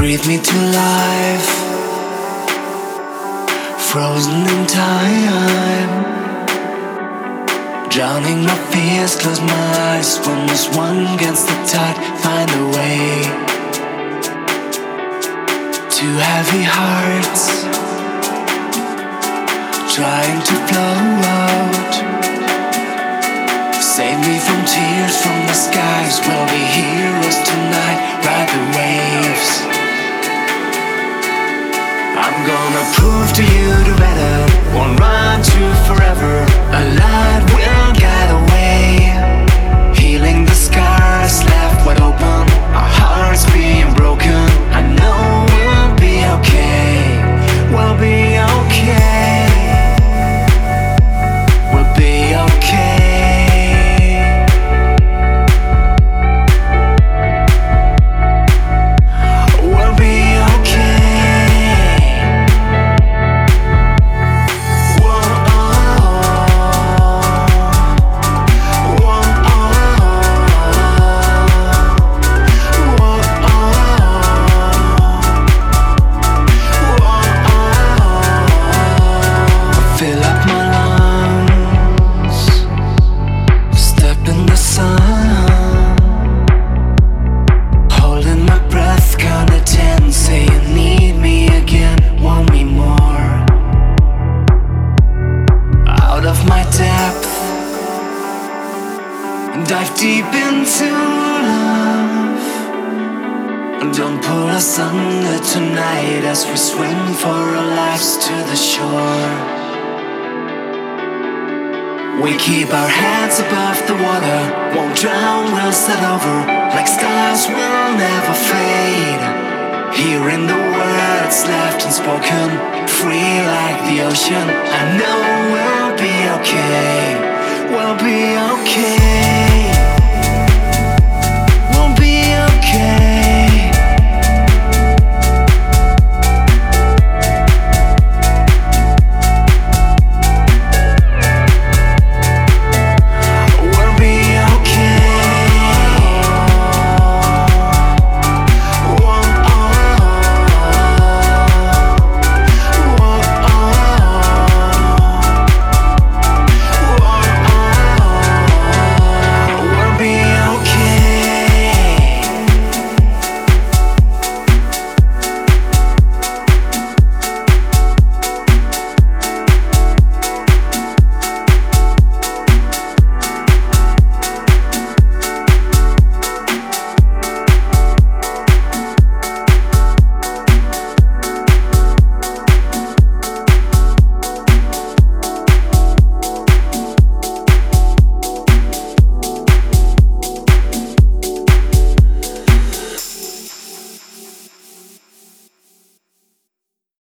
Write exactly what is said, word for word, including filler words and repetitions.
Breathe me to life, frozen in time. Drowning my fears, close my eyes. When there's one against the tide, find a way. Two heavy hearts trying to flow out. Save me from tears from the skies. We'll be heroes tonight, ride the waves. I'm gonna prove to you the better. Won't run to forever. A light will get away. Healing the scars left wide open. Our hearts being broken. I know we'll be okay. We'll be okay. We'll be okay. Dive deep into love. Don't pull us under tonight as we swim for our lives to the shore. We keep our heads above the water. Won't drown, we'll start over. Like stars will never fade. Hearing the words left unspoken, free like the ocean. I know we'll be okay. We'll be okay.